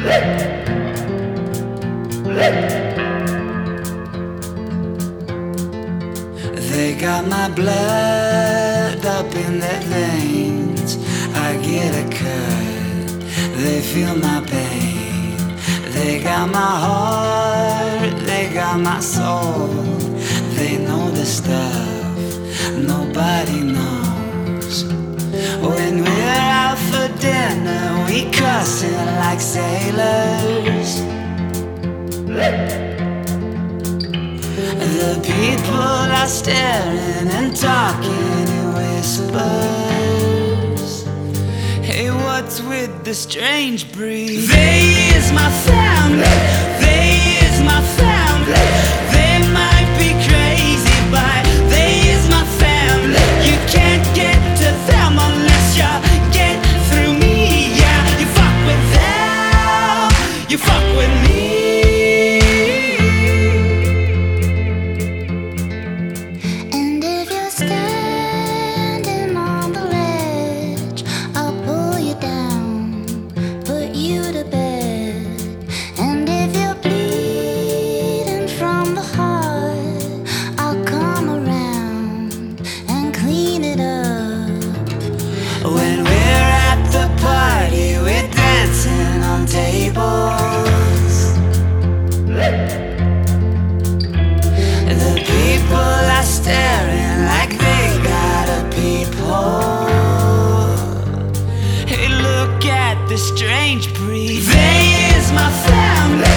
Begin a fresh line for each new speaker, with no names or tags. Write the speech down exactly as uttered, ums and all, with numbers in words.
They got my blood up in their veins. I get a cut, they feel my pain. They got my heart, they got my soul. They know the stuff nobody knows. When we're out for dinner, we cussing like sailors. The people are staring and talking in whispers. Hey, what's with the strange breed? They is my family, they is my family. They might be crazy, but they is my family. You can't get to them unless you get through me. Yeah, you fuck with them, you fuck with me. When we're at the party, we're dancing on tables. The people are staring like they got a peephole. Hey, look at the strange breed. They is my family.